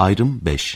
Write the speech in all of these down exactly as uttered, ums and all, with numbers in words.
Ayrım beş.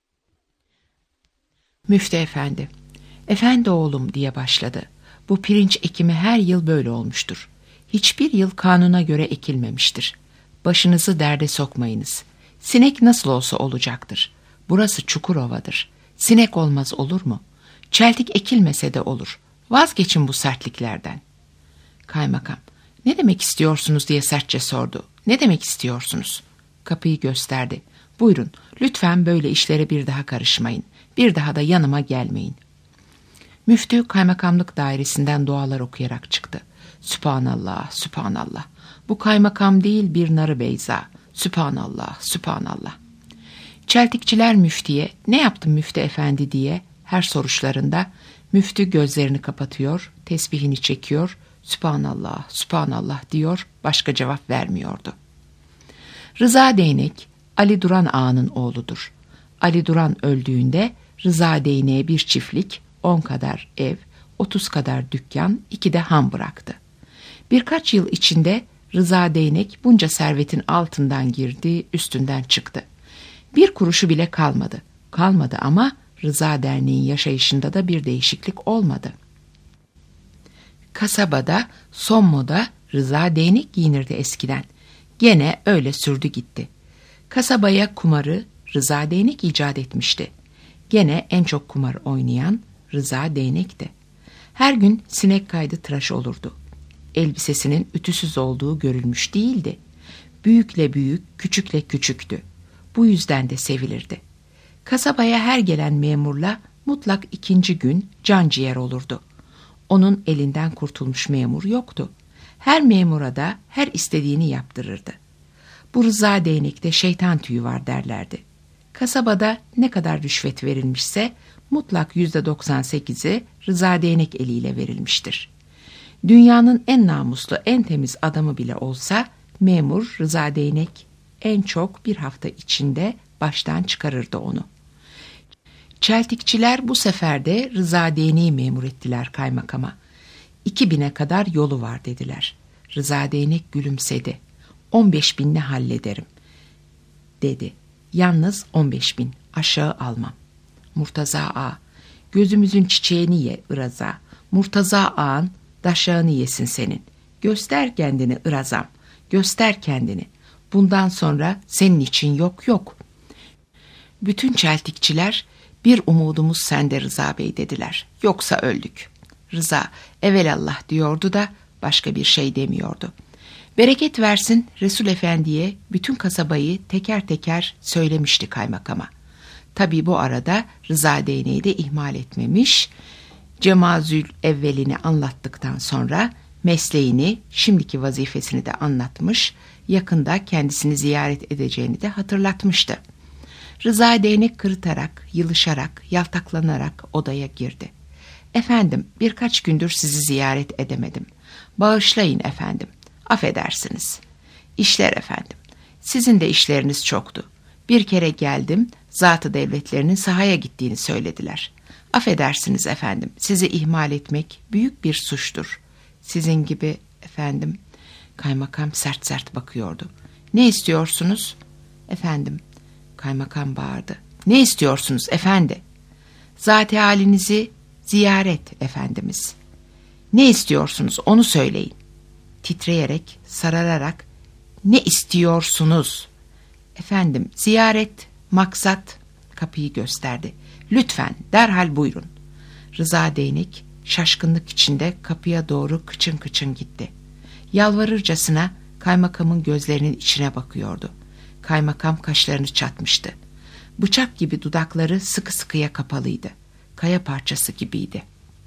Müftü efendi, efendi oğlum diye başladı. Bu pirinç ekimi her yıl böyle olmuştur. Hiçbir yıl kanuna göre ekilmemiştir. Başınızı derde sokmayınız. Sinek nasıl olsa olacaktır. Burası Çukurova'dır. Sinek olmaz olur mu? Çeltik ekilmese de olur. Vazgeçin bu sertliklerden. Kaymakam, ne demek istiyorsunuz diye sertçe sordu. Ne demek istiyorsunuz? Kapıyı gösterdi. Buyurun, lütfen böyle işlere bir daha karışmayın. Bir daha da yanıma gelmeyin. Müftü kaymakamlık dairesinden dualar okuyarak çıktı. Sübhanallah, Sübhanallah. Bu kaymakam değil bir narı beyza. Sübhanallah, Sübhanallah. Çeltikçiler müftiye, ne yaptın müftü efendi diye her soruşlarında müftü gözlerini kapatıyor, tesbihini çekiyor, Sübhanallah, Sübhanallah diyor, başka cevap vermiyordu. Rıza Değnek, Ali Duran Ağa'nın oğludur. Ali Duran öldüğünde Rıza Değnek'e bir çiftlik, on kadar ev, otuz kadar dükkan, iki de han bıraktı. Birkaç yıl içinde Rıza Değnek bunca servetin altından girdi, üstünden çıktı. Bir kuruşu bile kalmadı. Kalmadı ama Rıza Derneği'nin yaşayışında da bir değişiklik olmadı. Kasabada son moda Rıza Değnek giyinirdi eskiden. Gene öyle sürdü gitti. Kasabaya kumarı Rıza Değnek icat etmişti. Gene en çok kumar oynayan Rıza Değnek'ti. Her gün sinek kaydı tıraş olurdu. Elbisesinin ütüsüz olduğu görülmüş değildi. Büyükle büyük, küçükle küçüktü. Bu yüzden de sevilirdi. Kasabaya her gelen memurla mutlak ikinci gün canciğer olurdu. Onun elinden kurtulmuş memur yoktu. Her memura da her istediğini yaptırırdı. Bu Rıza Değnek'te şeytan tüyü var derlerdi. Kasabada ne kadar rüşvet verilmişse mutlak yüzde doksan sekizi Rıza Değnek eliyle verilmiştir. Dünyanın en namuslu, en temiz adamı bile olsa memur Rıza Değnek en çok bir hafta içinde baştan çıkarırdı onu. Çeltikçiler bu sefer de Rıza Değnek'i memur ettiler kaymakama. İki bine kadar yolu var dediler. Rıza Değnek gülümsedi. On beş binle hallederim dedi. Yalnız on beş bin, aşağı almam. Murtaza Ağa, gözümüzün çiçeğini ye Iraza. Murtaza Ağa'nın daşağını yesin senin. Göster kendini Irazam, göster kendini. Bundan sonra senin için yok yok. Bütün çeltikçiler bir umudumuz sende Rıza Bey dediler. Yoksa öldük. Rıza evelallah diyordu da başka bir şey demiyordu. Bereket versin Resul Efendi'ye bütün kasabayı teker teker söylemişti kaymakama. Tabii bu arada Rıza Değnek'i de ihmal etmemiş. Cemazül evvelini anlattıktan sonra mesleğini, şimdiki vazifesini de anlatmış, yakında kendisini ziyaret edeceğini de hatırlatmıştı. Rıza Değnek kırıtarak, yılışarak, yaltaklanarak odaya girdi. Efendim, birkaç gündür sizi ziyaret edemedim. Bağışlayın efendim, affedersiniz. İşler efendim, sizin de işleriniz çoktu. Bir kere geldim, zat-ı devletlerinin sahaya gittiğini söylediler. Affedersiniz efendim, sizi ihmal etmek büyük bir suçtur. Sizin gibi efendim, kaymakam sert sert bakıyordu. Ne istiyorsunuz? Efendim, kaymakam bağırdı. Ne istiyorsunuz efendi? Zat-ı halinizi ziyaret efendimiz. Ne istiyorsunuz onu söyleyin. Titreyerek, sarararak, ne istiyorsunuz? Efendim, ziyaret, maksat, kapıyı gösterdi. Lütfen, derhal buyurun. Rıza Değnek şaşkınlık içinde kapıya doğru kıçın kıçın gitti. Yalvarırcasına kaymakamın gözlerinin içine bakıyordu. Kaymakam kaşlarını çatmıştı. Bıçak gibi dudakları sıkı sıkıya kapalıydı. Kaya parçası gibiydi.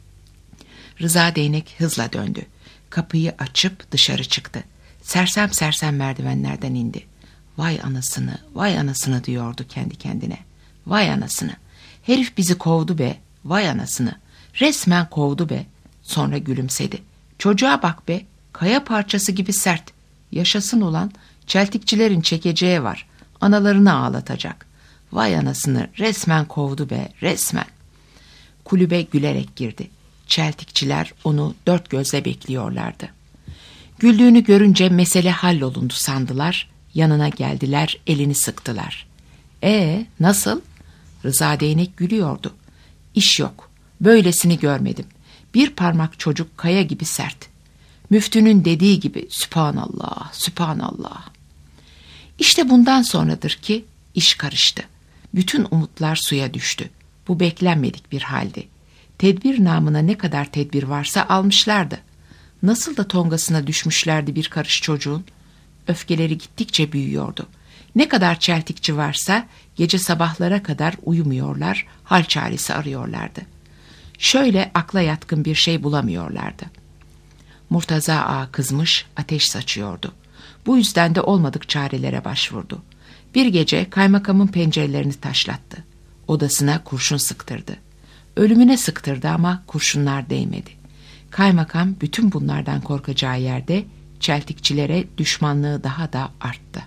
Rıza Değnek hızla döndü. Kapıyı açıp dışarı çıktı. Sersem sersem merdivenlerden indi. Vay anasını, vay anasını diyordu kendi kendine. Vay anasını. Herif bizi kovdu be, vay anasını. Resmen kovdu be. Sonra gülümsedi. Çocuğa bak be, kaya parçası gibi sert. Yaşasın ulan, çeltikçilerin çekeceği var. Analarını ağlatacak. Vay anasını, resmen kovdu be, resmen. Kulübe gülerek girdi. Çeltikçiler onu dört gözle bekliyorlardı. Güldüğünü görünce mesele hallolundu sandılar. Yanına geldiler, elini sıktılar. Ee, nasıl? Rıza Değnek gülüyordu. İş yok. Böylesini görmedim. Bir parmak çocuk kaya gibi sert. Müftünün dediği gibi Sübhanallah, Sübhanallah. İşte bundan sonradır ki iş karıştı. Bütün umutlar suya düştü. Bu beklenmedik bir haldi. Tedbir namına ne kadar tedbir varsa almışlardı. Nasıl da tongasına düşmüşlerdi bir karış çocuğun. Öfkeleri gittikçe büyüyordu. Ne kadar çeltikçi varsa gece sabahlara kadar uyumuyorlar, hal çaresi arıyorlardı. Şöyle akla yatkın bir şey bulamıyorlardı. Murtaza Ağa kızmış, ateş saçıyordu. Bu yüzden de olmadık çarelere başvurdu. Bir gece kaymakamın pencerelerini taşlattı. Odasına kurşun sıktırdı. Ölümüne sıktırdı ama kurşunlar değmedi. Kaymakam bütün bunlardan korkacağı yerde çeltikçilere düşmanlığı daha da arttı.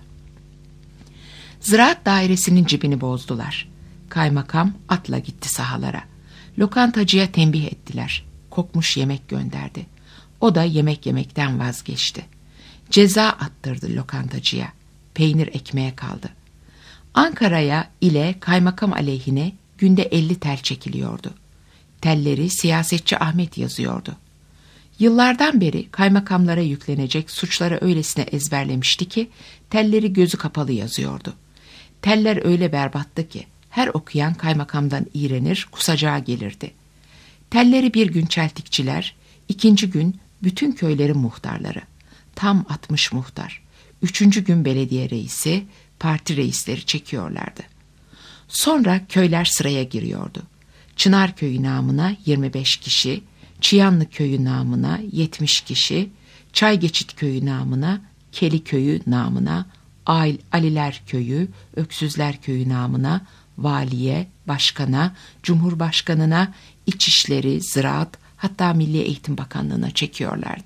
Ziraat dairesinin cibini bozdular. Kaymakam atla gitti sahalara. Lokantacıya tembih ettiler. Kokmuş yemek gönderdi. O da yemek yemekten vazgeçti. Ceza attırdı lokantacıya. Peynir ekmeğe kaldı. Ankara'ya ile kaymakam aleyhine günde elli tel çekiliyordu. Telleri siyasetçi Ahmet yazıyordu. Yıllardan beri kaymakamlara yüklenecek suçları öylesine ezberlemişti ki telleri gözü kapalı yazıyordu. Teller öyle berbattı ki her okuyan kaymakamdan iğrenir, kusacağı gelirdi. Telleri bir gün çeltikçiler, ikinci gün bütün köylerin muhtarları. Tam altmış muhtar. Üçüncü gün belediye reisi, parti reisleri çekiyorlardı. Sonra köyler sıraya giriyordu. Çınar Köyü namına yirmi beş kişi, Çıyanlı Köyü namına yetmiş kişi, Çaygeçit Köyü namına, Keli Köyü namına, Ail Aliler Köyü, Öksüzler Köyü namına, valiye, başkana, cumhurbaşkanına, İçişleri, Ziraat, hatta Milli Eğitim Bakanlığı'na çekiyorlardı.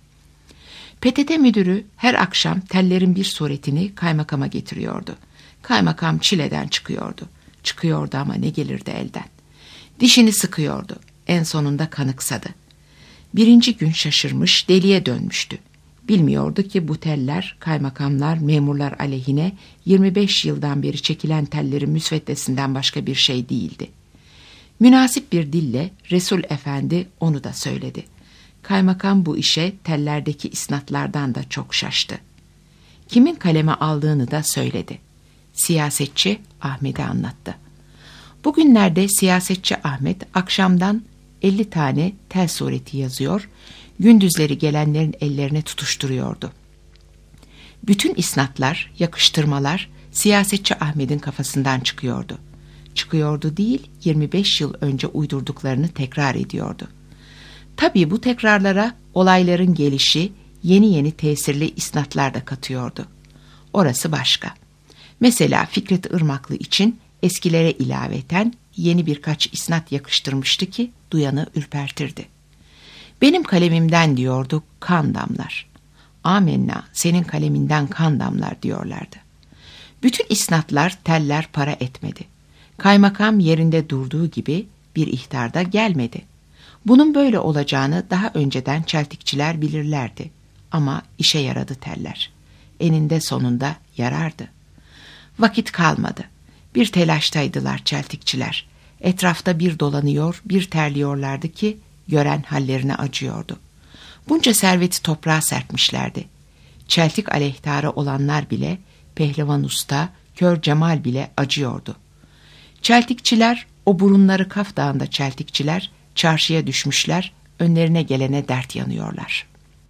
P T T müdürü her akşam tellerin bir suretini kaymakama getiriyordu. Kaymakam çileden çıkıyordu. Çıkıyordu ama ne gelirdi elden. Dişini sıkıyordu. En sonunda kanıksadı. Birinci gün şaşırmış, deliye dönmüştü. Bilmiyordu ki bu teller kaymakamlar, memurlar aleyhine yirmi beş yıldan beri çekilen tellerin müsveddesinden başka bir şey değildi. Münasip bir dille Resul Efendi onu da söyledi. Kaymakam bu işe tellerdeki isnatlardan da çok şaştı. Kimin kaleme aldığını da söyledi. Siyasetçi Ahmet'e anlattı. Bugünlerde siyasetçi Ahmet akşamdan elli tane tel sureti yazıyor, gündüzleri gelenlerin ellerine tutuşturuyordu. Bütün isnatlar, yakıştırmalar siyasetçi Ahmet'in kafasından çıkıyordu. Çıkıyordu değil, yirmi beş yıl önce uydurduklarını tekrar ediyordu. Tabii bu tekrarlara olayların gelişi, yeni yeni tesirli isnatlar da katıyordu. Orası başka. Mesela Fikret Irmaklı için eskilere ilaveten yeni birkaç isnat yakıştırmıştı ki duyanı ürpertirdi. Benim kalemimden diyordu kan damlar. Amenna senin kaleminden kan damlar diyorlardı. Bütün isnatlar teller para etmedi. Kaymakam yerinde durduğu gibi bir ihtarda gelmedi. Bunun böyle olacağını daha önceden çeltikçiler bilirlerdi. Ama işe yaradı teller. Eninde sonunda yarardı. Vakit kalmadı. Bir telaştaydılar çeltikçiler. Etrafta bir dolanıyor, bir terliyorlardı ki gören hallerine acıyordu. Bunca serveti toprağa serpmişlerdi. Çeltik aleyhtarı olanlar bile, Pehlivan Usta, Kör Cemal bile acıyordu. Çeltikçiler, o burunları Kaf Dağı'nda çeltikçiler, çarşıya düşmüşler, önlerine gelene dert yanıyorlar.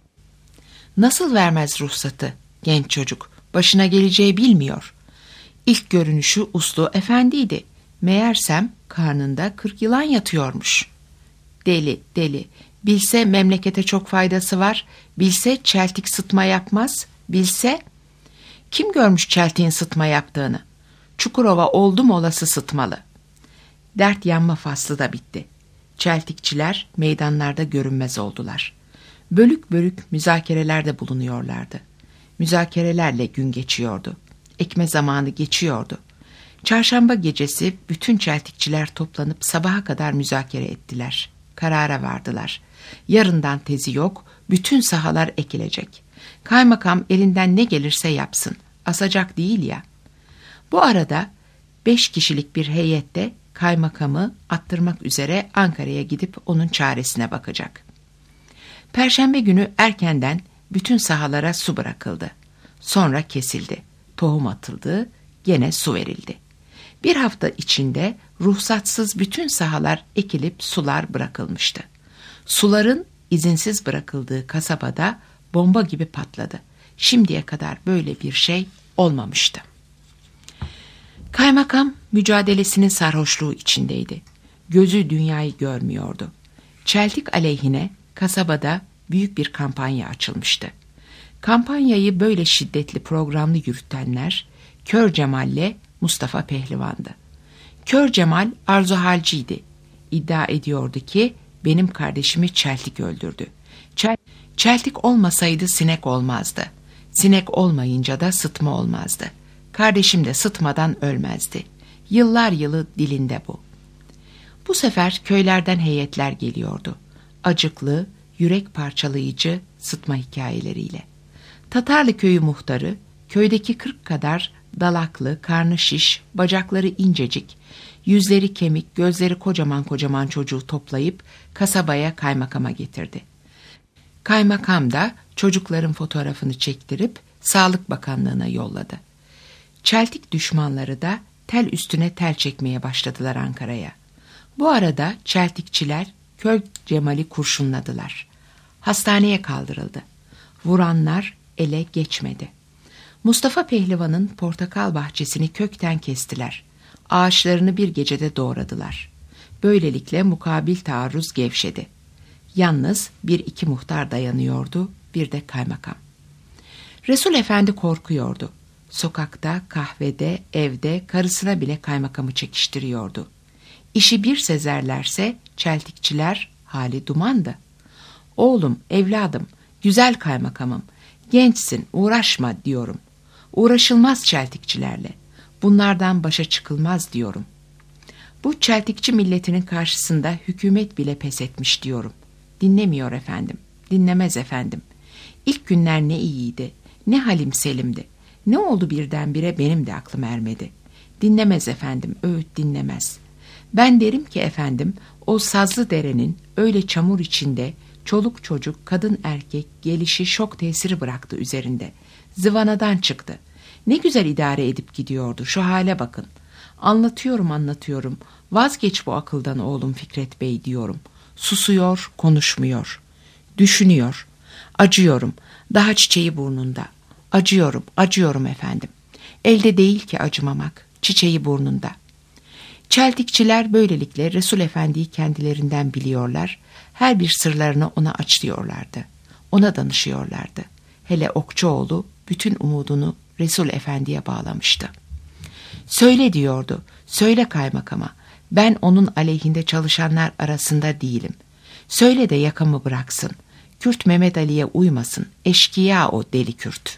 Nasıl vermez ruhsatı genç çocuk, başına geleceği bilmiyor. İlk görünüşü uslu efendiydi. Meğersem karnında kırk yılan yatıyormuş. Deli, deli. Bilse memlekete çok faydası var, bilse çeltik sıtma yapmaz, bilse... Kim görmüş çeltiğin sıtma yaptığını? Çukurova oldu mu olası sıtmalı. Dert yanma faslı da bitti. Çeltikçiler meydanlarda görünmez oldular. Bölük bölük müzakerelerde bulunuyorlardı. Müzakerelerle gün geçiyordu. Ekme zamanı geçiyordu. Çarşamba gecesi bütün çeltikçiler toplanıp sabaha kadar müzakere ettiler. Karara vardılar. Yarından tezi yok, bütün sahalar ekilecek. Kaymakam elinden ne gelirse yapsın, asacak değil ya. Bu arada Beş kişilik bir heyette kaymakamı attırmak üzere Ankara'ya gidip onun çaresine bakacak. Perşembe günü erkenden bütün sahalara su bırakıldı. Sonra kesildi. Tohum atıldı, gene su verildi. Bir hafta içinde ruhsatsız bütün sahalar ekilip sular bırakılmıştı. Suların izinsiz bırakıldığı kasabada bomba gibi patladı. Şimdiye kadar böyle bir şey olmamıştı. Kaymakam mücadelesinin sarhoşluğu içindeydi. Gözü dünyayı görmüyordu. Çeltik aleyhine kasabada büyük bir kampanya açılmıştı. Kampanyayı böyle şiddetli programlı yürütenler Kör Cemal'le Mustafa Pehlivan'dı. Kör Cemal arzuhalciydi. İddia ediyordu ki benim kardeşimi Çeltik öldürdü. Çel Çeltik olmasaydı sinek olmazdı. Sinek olmayınca da sıtma olmazdı. Kardeşim de sıtmadan ölmezdi. Yıllar yılı dilinde bu. Bu sefer köylerden heyetler geliyordu. Acıklı, yürek parçalayıcı sıtma hikayeleriyle. Tatarlı köyü muhtarı, köydeki kırk kadar dalaklı, karnı şiş, bacakları incecik, yüzleri kemik, gözleri kocaman kocaman çocuğu toplayıp kasabaya kaymakama getirdi. Kaymakam da çocukların fotoğrafını çektirip Sağlık Bakanlığı'na yolladı. Çeltik düşmanları da tel üstüne tel çekmeye başladılar Ankara'ya. Bu arada Çeltikçiler Kör Cemal'i kurşunladılar. Hastaneye kaldırıldı. Vuranlar ele geçmedi. Mustafa Pehlivan'ın portakal bahçesini kökten kestiler. Ağaçlarını bir gecede doğradılar. Böylelikle mukabil taarruz gevşedi. Yalnız bir iki muhtar dayanıyordu, bir de kaymakam. Resul Efendi korkuyordu. Sokakta, kahvede, evde karısına bile kaymakamı çekiştiriyordu. İşi bir sezerlerse Çeltikçiler hali dumandı. Oğlum, evladım, güzel kaymakamım, gençsin, uğraşma diyorum. Uğraşılmaz Çeltikçilerle. Bunlardan başa çıkılmaz diyorum. Bu Çeltikçi milletinin karşısında hükümet bile pes etmiş diyorum. Dinlemiyor efendim, dinlemez efendim. İlk günler ne iyiydi, ne halim selimdi. Ne oldu birdenbire benim de aklım ermedi. Dinlemez efendim, öğüt dinlemez. Ben derim ki efendim, o sazlı derenin öyle çamur içinde çoluk çocuk, kadın erkek gelişi şok tesiri bıraktı üzerinde. Zıvanadan çıktı. Ne güzel idare edip gidiyordu, şu hale bakın. Anlatıyorum anlatıyorum, vazgeç bu akıldan oğlum Fikret Bey diyorum. Susuyor, konuşmuyor. Düşünüyor. Acıyorum, daha çiçeği burnunda. Acıyorum, acıyorum efendim. Elde değil ki acımamak, çiçeği burnunda. Çeltikçiler böylelikle Resul Efendi'yi kendilerinden biliyorlar, her bir sırlarını ona açlıyorlardı. Ona danışıyorlardı. Hele Okçuoğlu bütün umudunu Resul Efendi'ye bağlamıştı. Söyle diyordu, söyle kaymakama, ben onun aleyhinde çalışanlar arasında değilim. Söyle de yakamı bıraksın, Kürt Mehmet Ali'ye uymasın, eşkıya o deli Kürt.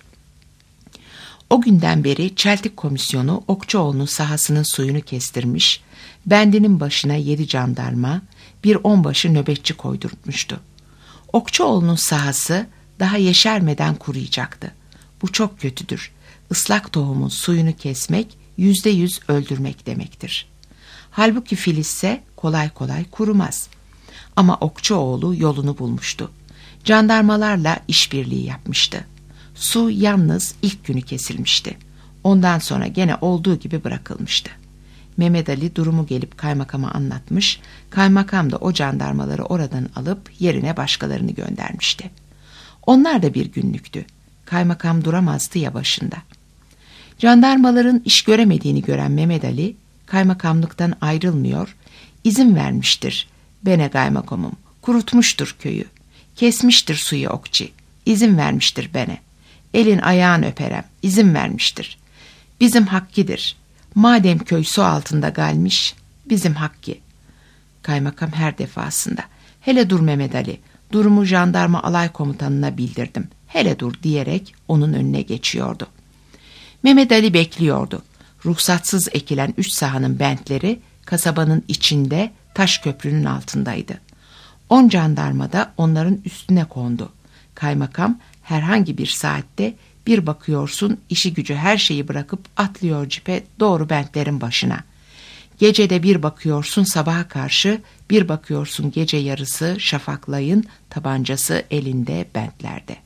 O günden beri Çeltik Komisyonu Okçuoğlu'nun sahasının suyunu kestirmiş, bendinin başına yedi jandarma, bir onbaşı nöbetçi koydurtmuştu. Okçuoğlu'nun sahası daha yeşermeden kuruyacaktı. Bu çok kötüdür. Islak tohumun suyunu kesmek, yüzde yüz öldürmek demektir. Halbuki filizse kolay kolay kurumaz. Ama Okçuoğlu yolunu bulmuştu. Jandarmalarla işbirliği yapmıştı. Su yalnız ilk günü kesilmişti. Ondan sonra gene olduğu gibi bırakılmıştı. Mehmet Ali durumu gelip kaymakama anlatmış, kaymakam da o jandarmaları oradan alıp yerine başkalarını göndermişti. Onlar da bir günlüktü. Kaymakam duramazdı ya başında. Jandarmaların iş göremediğini gören Mehmet Ali, kaymakamlıktan ayrılmıyor, izin vermiştir. Bene kaymakamım, kurutmuştur köyü, kesmiştir suyu okçi, izin vermiştir bene. Elin ayağın öperem, izin vermiştir. Bizim hakkidir. Madem köy su altında galmiş, bizim hakki. Kaymakam her defasında, hele dur Mehmet Ali, durumu jandarma alay komutanına bildirdim, hele dur diyerek onun önüne geçiyordu. Mehmet Ali bekliyordu. Ruhsatsız ekilen üç sahanın bentleri kasabanın içinde taş köprünün altındaydı. On jandarma da onların üstüne kondu. Kaymakam herhangi bir saatte Bir bakıyorsun işi gücü her şeyi bırakıp atlıyor cipe doğru bentlerin başına. Gecede bir bakıyorsun sabaha karşı, bir bakıyorsun gece yarısı şafaklayın tabancası elinde bentlerde.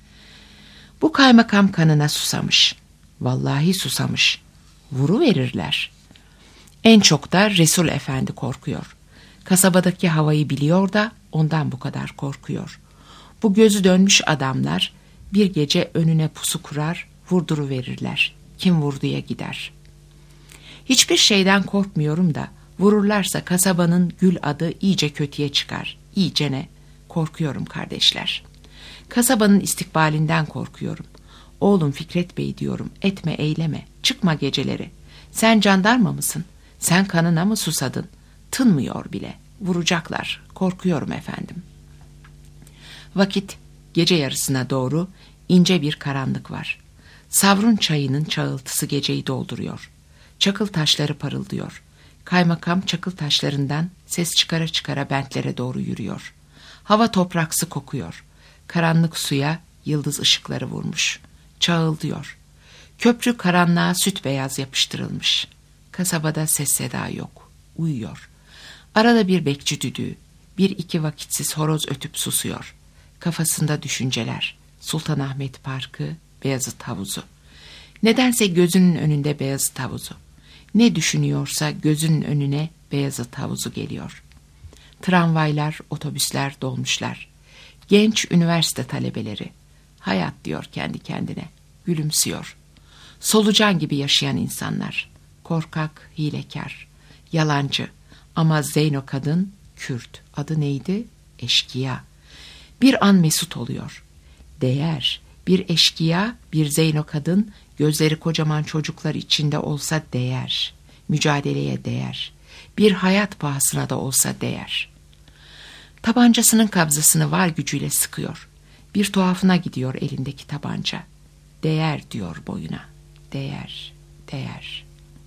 Bu kaymakam kanına susamış. Vallahi susamış. Vuru verirler. En çok da Resul Efendi korkuyor. Kasabadaki havayı biliyor da ondan bu kadar korkuyor. Bu gözü dönmüş adamlar bir gece önüne pusu kurar, vurduru verirler. Kim vurduya gider. Hiçbir şeyden korkmuyorum da vururlarsa kasabanın gül adı iyice kötüye çıkar. İyicene korkuyorum kardeşler. Kasabanın istikbalinden korkuyorum. Oğlum Fikret Bey diyorum, etme eyleme, çıkma geceleri. Sen jandarma mısın? Sen kanına mı susadın? Tınmıyor bile. Vuracaklar. Korkuyorum efendim. Vakit gece yarısına doğru ince bir karanlık var. Savrun çayının çağıltısı geceyi dolduruyor. Çakıl taşları parıldıyor. Kaymakam çakıl taşlarından ses çıkara çıkara bentlere doğru yürüyor. Hava topraksı kokuyor. Karanlık suya yıldız ışıkları vurmuş. Çağıldıyor. Köprü karanlığa süt beyaz yapıştırılmış. Kasabada ses seda yok. Uyuyor. Arada bir bekçi düdüğü, bir iki vakitsiz horoz ötüp susuyor. Kafasında düşünceler. Sultanahmet Parkı, Beyazıt Havuzu. Nedense gözünün önünde Beyazıt Havuzu. Ne düşünüyorsa gözünün önüne Beyazıt Havuzu geliyor. Tramvaylar, otobüsler dolmuşlar. Genç üniversite talebeleri. Hayat diyor kendi kendine. Gülümsüyor. Solucan gibi yaşayan insanlar. Korkak, hilekar, yalancı. Ama Zeyno kadın Kürt. Adı neydi? Eşkıya. Bir an mesut oluyor. Değer. Bir eşkıya, bir Zeyno kadın, gözleri kocaman çocuklar içinde olsa değer. Mücadeleye değer. Bir hayat pahasına da olsa değer. Tabancasının kabzasını var gücüyle sıkıyor. Bir tuhafına gidiyor elindeki tabanca. Değer diyor boyuna. Değer, değer.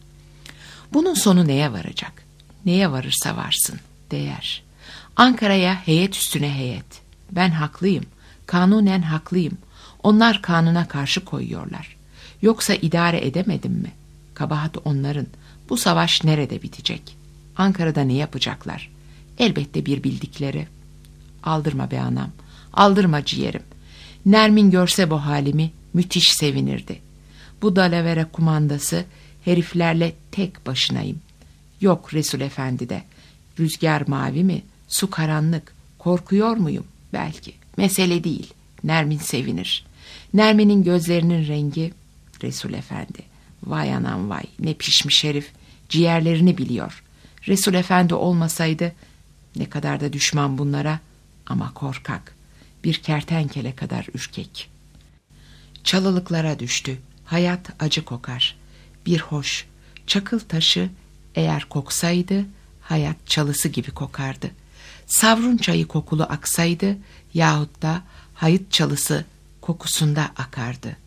Bunun sonu neye varacak? Neye varırsa varsın. Değer. Ankara'ya heyet üstüne heyet. Ben haklıyım. Kanunen haklıyım. Onlar kanuna karşı koyuyorlar. Yoksa idare edemedim mi? Kabahat onların. Bu savaş nerede bitecek? Ankara'da ne yapacaklar? Elbette bir bildikleri. Aldırma be anam. Aldırma ciğerim. Nermin görse bu halimi müthiş sevinirdi. Bu dalavere kumandası heriflerle tek başınayım. Yok Resul Efendi de. Rüzgar mavi mi? Su karanlık. Korkuyor muyum? Belki. Mesele değil. Nermin sevinir. Nermin'in gözlerinin rengi Resul Efendi. Vay anam vay. Ne pişmiş herif. Ciğerlerini biliyor. Resul Efendi olmasaydı ne kadar da düşman bunlara ama korkak. Bir kertenkele kadar ürkek. Çalılıklara düştü. Hayat acı kokar. Bir hoş. Çakıl taşı eğer koksaydı hayat çalısı gibi kokardı. Savrun çayı kokulu aksaydı yahut da hayıt çalısı kokusunda akardı.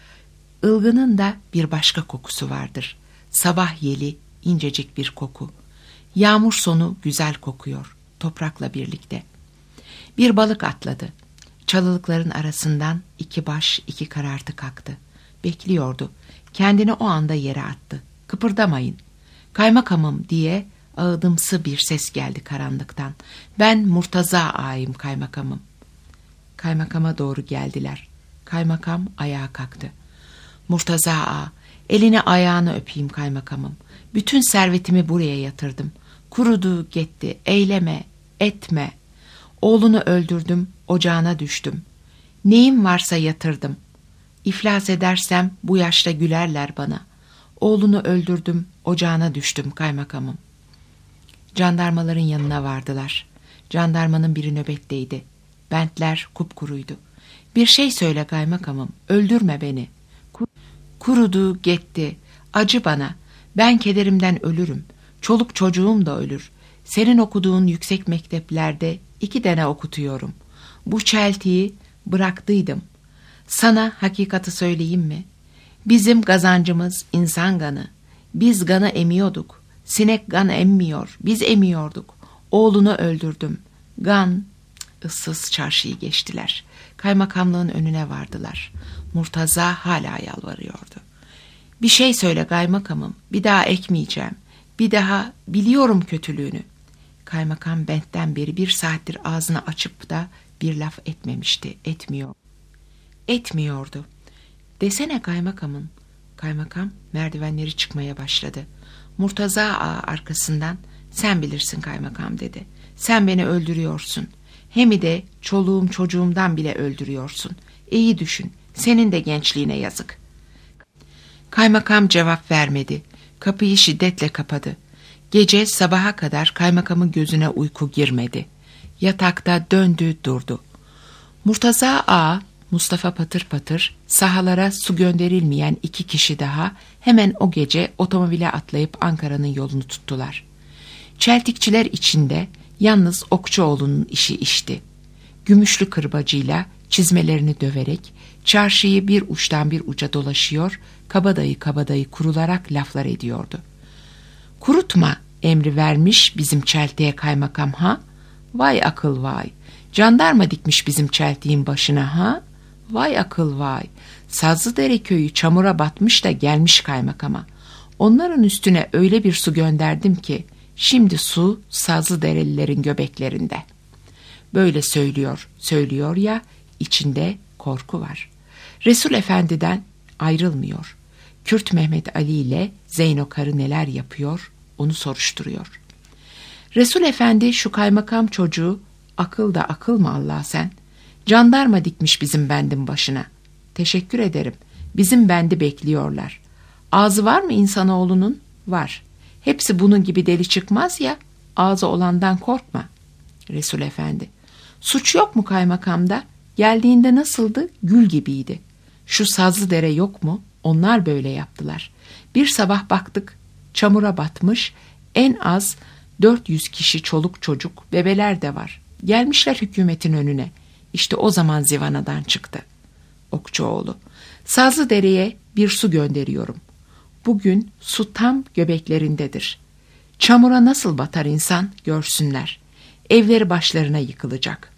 Ilgının da bir başka kokusu vardır. Sabah yeli incecik bir koku. Yağmur sonu güzel kokuyor toprakla birlikte. Bir balık atladı. Çalılıkların arasından iki baş iki karartı kalktı. Bekliyordu. Kendini o anda yere attı. Kıpırdamayın. Kaymakamım diye ağıdımsı bir ses geldi karanlıktan. Ben Murtaza ağayım kaymakamım. Kaymakama doğru geldiler. Kaymakam ayağa kalktı. Murtaza ağa, elini ayağını öpeyim kaymakamım. Bütün servetimi buraya yatırdım. Kurudu gitti, eyleme, etme. Oğlunu öldürdüm, ocağına düştüm. Neyim varsa yatırdım. İflas edersem bu yaşta gülerler bana. Oğlunu öldürdüm, ocağına düştüm kaymakamım. Jandarmaların yanına vardılar. Jandarmanın biri nöbetteydi. Bentler kupkuruydu. Bir şey söyle kaymakamım, öldürme beni. Kurudu gitti, acı bana. Ben kederimden ölürüm. Çoluk çocuğum da ölür. Senin okuduğun yüksek mekteplerde iki tane okutuyorum. Bu çeltiyi bıraktıydım. Sana hakikati söyleyeyim mi? Bizim kazancımız insan kanı. Biz kanı emiyorduk. Sinek kan emmiyor. Biz emiyorduk. Oğlunu öldürdüm. Kan, ıssız çarşıyı geçtiler. Kaymakamlığın önüne vardılar. Murtaza hala yalvarıyordu. Bir şey söyle kaymakamım, bir daha ekmeyeceğim. Bir daha, biliyorum kötülüğünü. Kaymakam Bent'ten beri bir saattir ağzını açıp da bir laf etmemişti, etmiyor. Etmiyordu. Desene kaymakamım. Kaymakam merdivenleri çıkmaya başladı. Murtaza ağa arkasından, sen bilirsin kaymakam dedi. Sen beni öldürüyorsun. Hem de çoluğum çocuğumdan bile öldürüyorsun. İyi düşün, senin de gençliğine yazık. Kaymakam cevap vermedi. Kapıyı şiddetle kapadı. Gece sabaha kadar kaymakamın gözüne uyku girmedi. Yatakta döndü durdu. Murtaza ağa, Mustafa Patır Patır, sahalara su gönderilmeyen iki kişi daha hemen o gece otomobile atlayıp Ankara'nın yolunu tuttular. Çeltikçiler içinde yalnız Okçuoğlu'nun işi işti. Gümüşlü kırbacıyla çizmelerini döverek çarşıyı bir uçtan bir uca dolaşıyor, kabadayı kabadayı kurularak laflar ediyordu. Kurutma emri vermiş bizim çeltiğe kaymakam ha? Vay akıl vay. Jandarma dikmiş bizim çeltiğin başına ha? Vay akıl vay. Sazlıdere köyü çamura batmış da gelmiş kaymakama. Onların üstüne öyle bir su gönderdim ki şimdi su Sazlıderelilerin göbeklerinde. Böyle söylüyor, söylüyor ya, içinde korku var. Resul Efendi'den ayrılmıyor. Kürt Mehmet Ali ile Zeyno karı neler yapıyor onu soruşturuyor. Resul Efendi şu kaymakam çocuğu, akıl da akıl mı Allah sen? Jandarma dikmiş bizim bendin başına. Teşekkür ederim. Bizim bendi bekliyorlar. Ağzı var mı insanoğlunun? Var. Hepsi bunun gibi deli çıkmaz ya. Ağzı olandan korkma. Resul Efendi. Suç yok mu kaymakamda? Geldiğinde nasıldı? Gül gibiydi. Şu Sazlıdere yok mu? Onlar böyle yaptılar. Bir sabah baktık çamura batmış, en az dört yüz kişi çoluk çocuk, bebeler de var. Gelmişler hükümetin önüne. İşte o zaman zivanadan çıktı. Okçuoğlu. Sazlıdere'ye bir su gönderiyorum. Bugün su tam göbeklerindedir. Çamura nasıl batar insan görsünler. Evleri başlarına yıkılacak.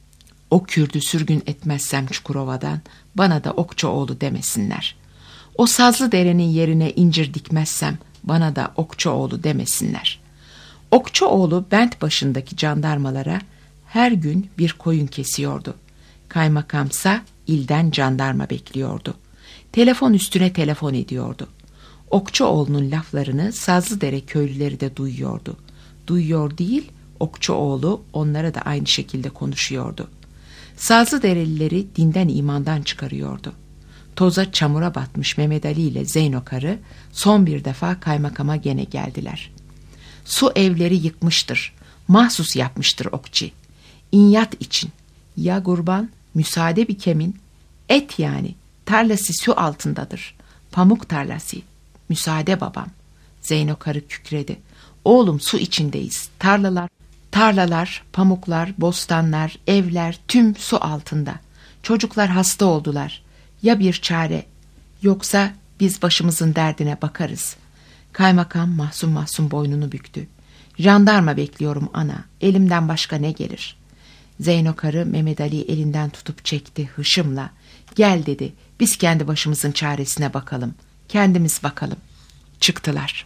O Kürdü sürgün etmezsem Çukurova'dan bana da Okçuoğlu demesinler. O Sazlıdere'nin yerine incir dikmezsem bana da Okçuoğlu demesinler. Okçuoğlu bent başındaki jandarmalara her gün bir koyun kesiyordu. Kaymakamsa ilden jandarma bekliyordu. Telefon üstüne telefon ediyordu. Okçuoğlu'nun laflarını Sazlıdere köylüleri de duyuyordu. Duyuyor değil, Okçuoğlu onlara da aynı şekilde konuşuyordu. Sazlıderelileri dinden imandan çıkarıyordu. Toza çamura batmış Mehmet Ali ile Zeyno karı son bir defa kaymakama gene geldiler. Su evleri yıkmıştır, mahsus yapmıştır okçi. İnyat için, ya kurban, müsaade bir kemin, et yani, tarlası su altındadır, pamuk tarlası, müsaade babam. Zeyno karı kükredi. Oğlum su içindeyiz, tarlalar, tarlalar, pamuklar, bostanlar, evler tüm su altında. Çocuklar hasta oldular. Ya bir çare, yoksa biz başımızın derdine bakarız. Kaymakam mahzun mahzun boynunu büktü. Jandarma bekliyorum ana, elimden başka ne gelir? Zeyno karı Mehmet Ali'yi elinden tutup çekti hışımla. Gel dedi, biz kendi başımızın çaresine bakalım, kendimiz bakalım. Çıktılar.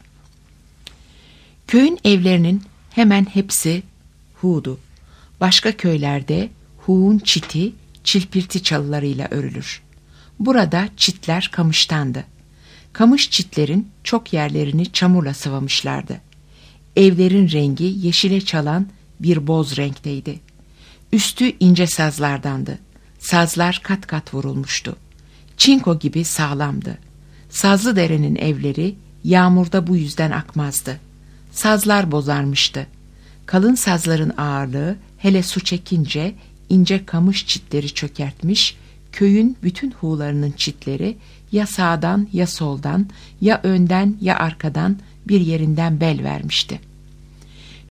Köyün evlerinin hemen hepsi huğdu. Başka köylerde huğun çiti, çilpirti çalılarıyla örülür. Burada çitler kamıştandı. Kamış çitlerin çok yerlerini çamurla sıvamışlardı. Evlerin rengi yeşile çalan bir boz renkteydi. Üstü ince sazlardandı. Sazlar kat kat vurulmuştu. Çinko gibi sağlamdı. Sazlıdere'nin evleri yağmurda bu yüzden akmazdı. Sazlar bozarmıştı. Kalın sazların ağırlığı hele su çekince ince kamış çitleri çökertmiş, köyün bütün huğlarının çitleri ya sağdan ya soldan, ya önden ya arkadan bir yerinden bel vermişti.